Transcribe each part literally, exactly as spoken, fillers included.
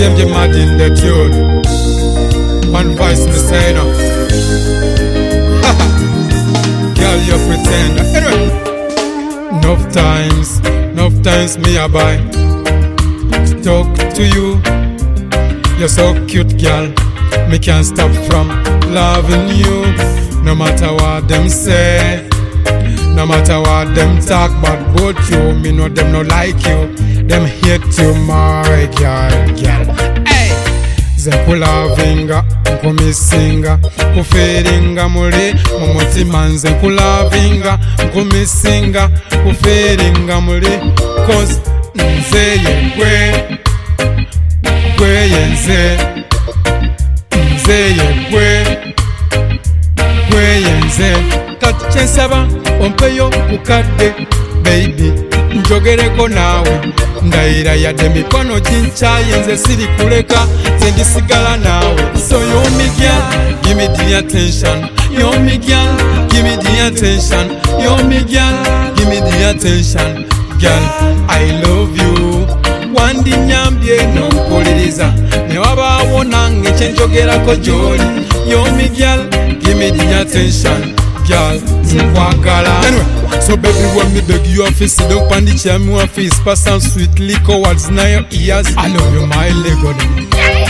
them get mad in the tune. One voice me say no. Girl, you pretend. Anyway, enough times, enough times me a buy to talk to you. You're so cute, girl. Me can't stop from loving you. No matter what them say, no matter what them talk about you, me know them no like you. Them hate you, my girl, girl. Hey, Zenkulavinga, nkumisinga, kuferinga muli mumutima. Zenkulavinga, nkumisinga, kuferinga muli. Cause nzeye kwe, kwe yenze, nzeye kwe, kwe yenze. Kati chensaba ompeyo kukadde, baby njogereko nawe. Ndaira yadde mikono jinchaye, nze siri kuleka, nze ndisigala nawe. So you're me girl, give me the attention. You're me girl, give me the attention. You're me girl, give me the attention. Girl, I love you. Wandi nyambye no mpuliriza, ne wabaawo nange kye njogerako gy'oli. You're me girl, give me the attention. Girl, nkwagala. Anyway, so baby, when me beg you off, sit down on the chair, me want face, pass some sweet liquor words in your ears. I love you, my Lego them.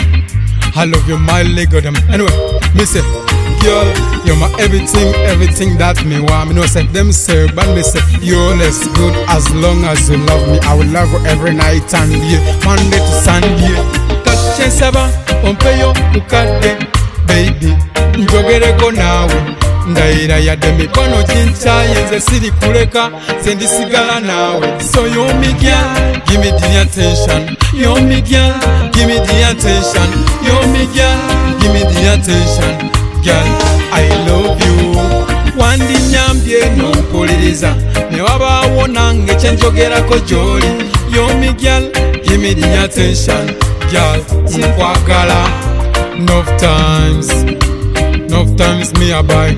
I love you, my Lego them. Anyway, me say, girl, you're my everything, everything that me want. Me know say them say, but me say you're less good as long as you love me. I will love you every night and day, Monday to Sunday. Touch saba, ompeyo ukade, baby, njogereko nawe. Ndaira yadde mikono jinchaye, nze siri kuleka, nze ndisigala nawe. So you're me girl, give me the attention. You're me girl, give me the attention. You're me girl, give me the attention. Girl, I love you. Wandi nyambye no mpuliriza, ne wabaawo nange kye njogerako gy'oli. You're me girl, give me the attention. Girl, nkwagala. Enough times, enough times me a buy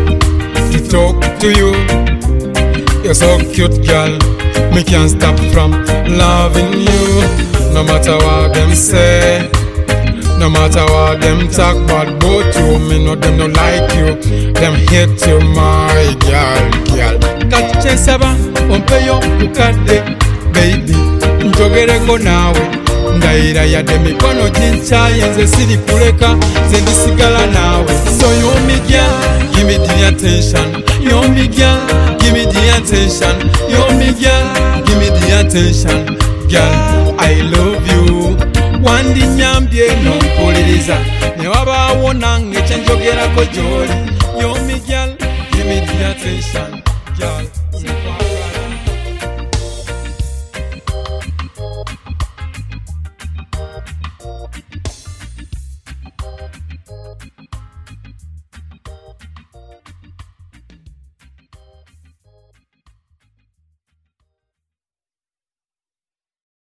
to talk to you. You're so cute, girl. Me can't stop from loving you. No matter what them say, no matter what them talk about you, me know them no like you. Them hate you, my girl, girl. Kati chensaba, ompeyo ukade, baby, njogereko nawe. Ndaira yadde mikono jinchaye, nze siri kuleka, nze ndisigala nawe. So you're me girl, give me the attention. You're me girl, give me the attention. You're me girl, give me the attention. Girl, I love you. Wandi nyambye no mpuliriza, ne wabaawo nange kye njogerako gy'oli. You're me girl, give me the attention.